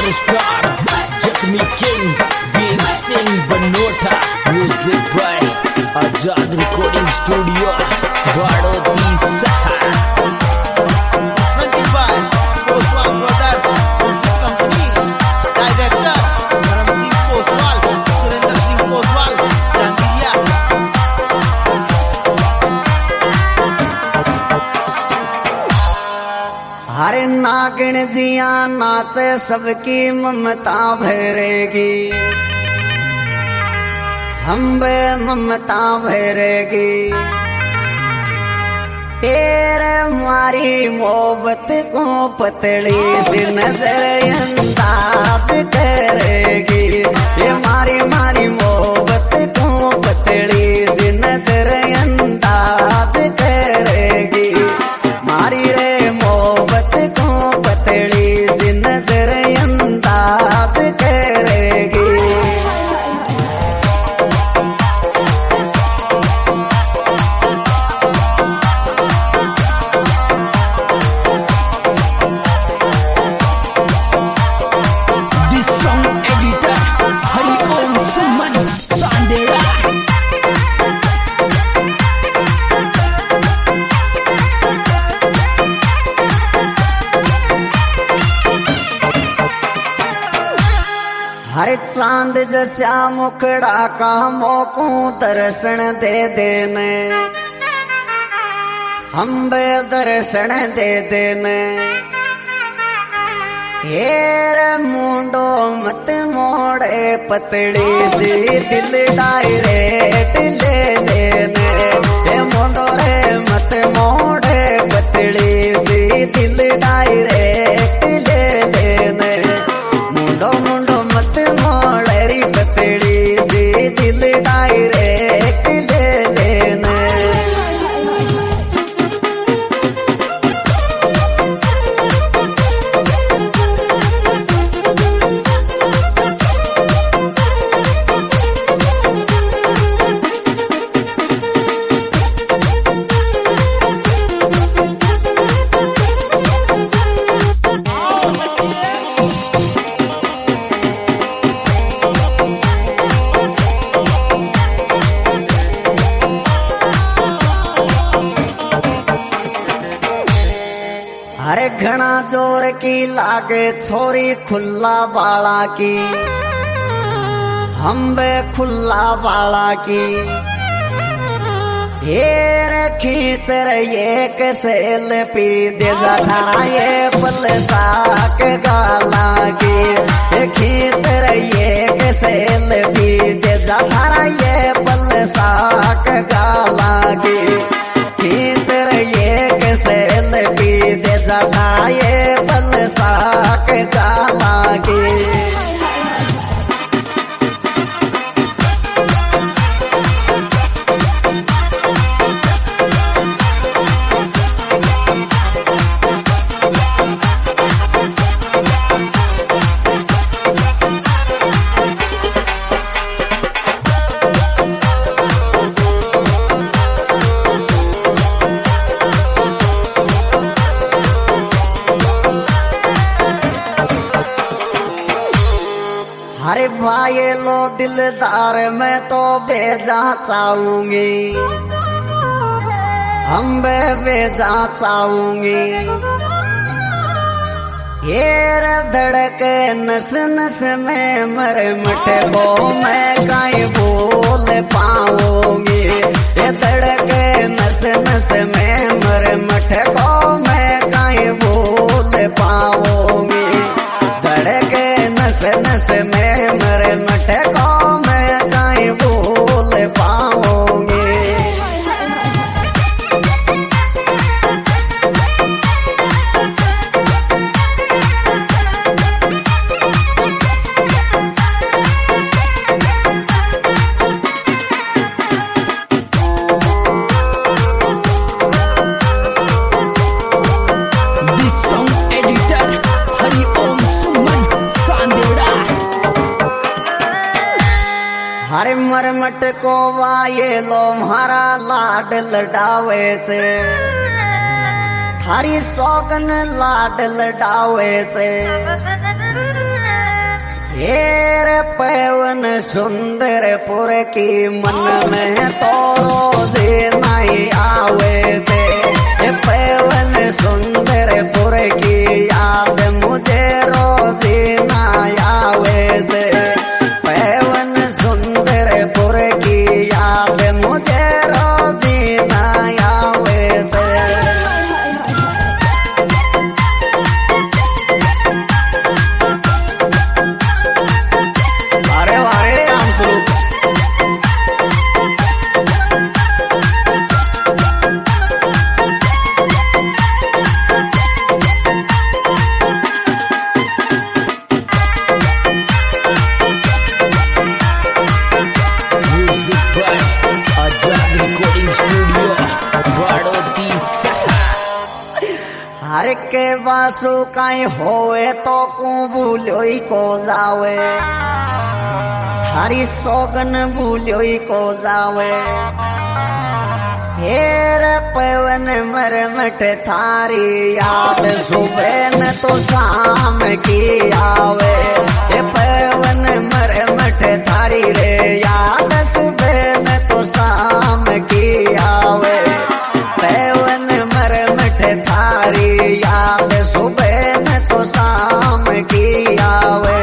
Superstar जख्मी king बीन सिंह बनोटा music by Azad recording studio बड़ौदी शहर हरे नागिन जिया नाचे सबकी ममता भरेगी हम बे ममता भरेगी तेरे मारी मोहब्बत को पतली सी नजर अंदाज करेगी ये मारी मारी मोहब्बत को पतली सी नजर अंदाज करेगी मारी रे मोहब्बत को पतली सी नजर अंदाज करेगी। This song editor Hari Om Suman Sandera हरे चांद जैसा मुखड़ा का मोको दर्शन दे देने हम बे दर्शन दे देने हेर मुंडो मत मोड़े पतली सी दिल डायरेक्ट ले लेने ये मुंडो रे मत मोड़े पतली सी दिल डायरेक्ट ले लेने मुंडो मुंडो मत मोड़े पतली सी दिल डायरेक्ट ले लेने। अरे घना जोर की लागे छोरी खुला बाला की हम बे खुला बाला की हेर खींच रही सेल पी दे धारा ये पल साक गाला की खींच रही सेल पी दे धारा ये पल साक गाला की खींच रही सेल पी दे धारा ये पल साक गाला की। अरे भाई लो दिलदार मैं तो भेजा चाहूंगी हम भेजा चाहूंगी हेर धड़क नस नस में मर मट को मैं कहीं बोल पाऊंगी ये धड़क नस नस में मर मट को मैं कहीं बोल पाऊंगी धड़क नस नस में मर मट को मैं कहीं बोल पाऊंगी। This song editor Hari Om Suman Sandera हरे मरमट को वाये लो म्हारा लाड लडावे से थारी सौगन लाड लडावे से हेर पवन सुंदरपुर की मन में तो रोजे नहीं आवे थे। पवन सुंदरपुर की याद मुझे रोजे नहीं आवे थे। पवन सुंदरपुर की याद मुझे रोजे नहीं आवे थे। हर के बासु काई होवे तो कु भूलोई को जावे। हरी सोगन भूलोई को जावे। हेर पवन मरमट थारी याद सुबह न तो शाम की आवे। ये पवन मरमट थारी रे याद सुबह न तो शाम की आवे। पवन मरमट थारी याद सुबह न तो शाम की आवे।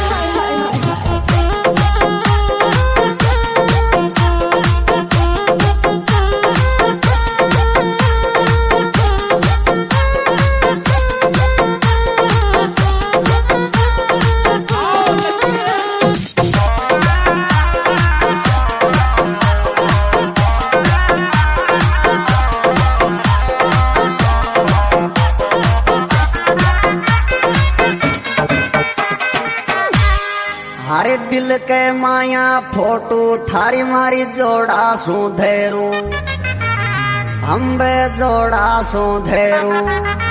हरे दिल के माया फोटो थारी मारी जोड़ा सुधेरू। अम्बे जोड़ा सुधेरू।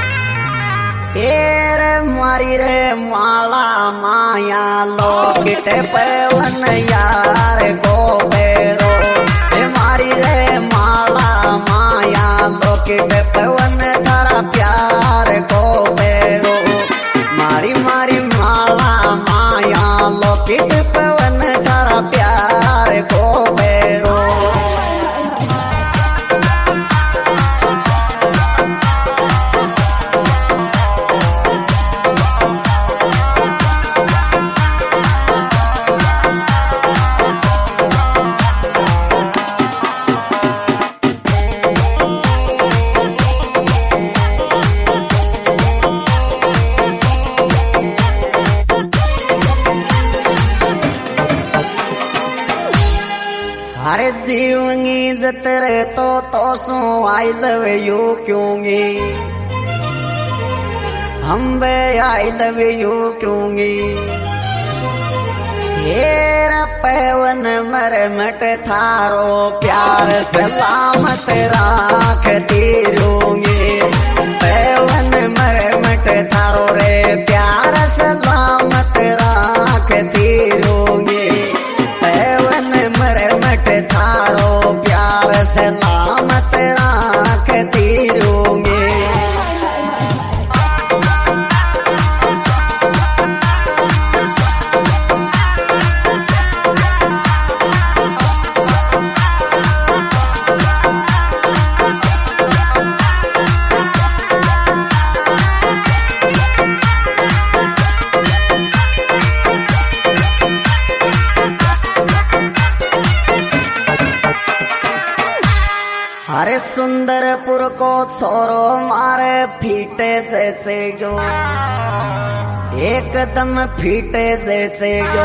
हेर मारी रे माला माया लोकिट पवन यार को बेरो। हे मारी रे माला माया लोकिट पवन थारा प्यार को बेरो। मारी मारी माला माया लोकिट पवन थारा प्यार को बेरो। हरे जीवंगी जतरे तो सो आई लव यू क्योंगी। हम बे आई लव यू क्योंगी। हेर पवन मरमट थारो प्यार सलामत राखती रहूंगी। पवन मरमट थारो रे प्यार सलामत राखती रहूंगी। पवन मरमट थारो प्यार सलामत राखती रहूंगी। हरे सुंदरपुर को छोरो मारे फीटे जैसे गो। एकदम फीटे जैसे गो।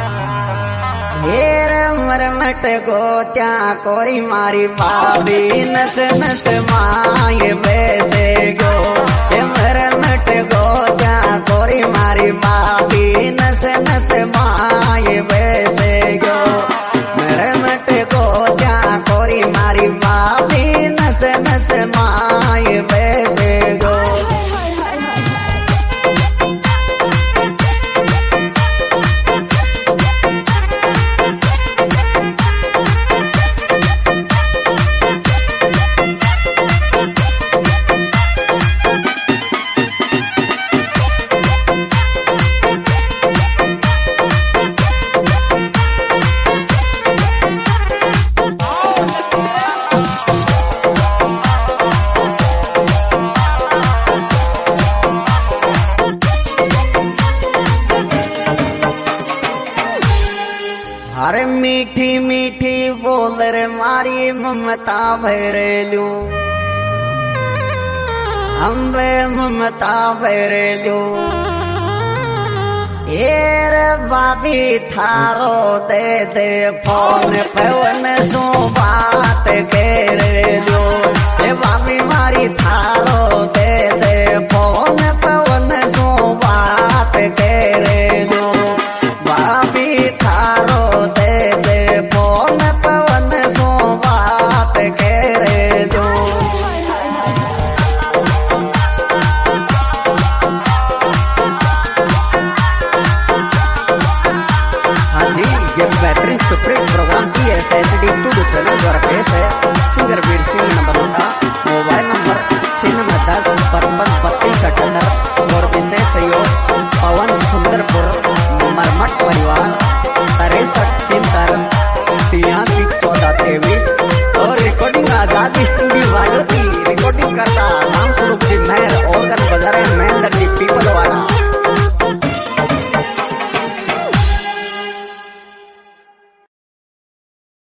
हेर मरमट गो त्या कोरी मारी बाबी नस नस माए वैसे गो। हे मरमट गो त्या कोरी मारी बाबी नस नस माए वैसे गो। मरमट गो त्या कोरी मारी बाबी नस नस माए वैसे गो। मीठी मीठी बोल रे मारी ममता भरेलू अम्बे ममता भरेलू एर बाबी थारो दे दे फोन पवन सो बात करेलू ए बाबी मारी थारो दे दे फोन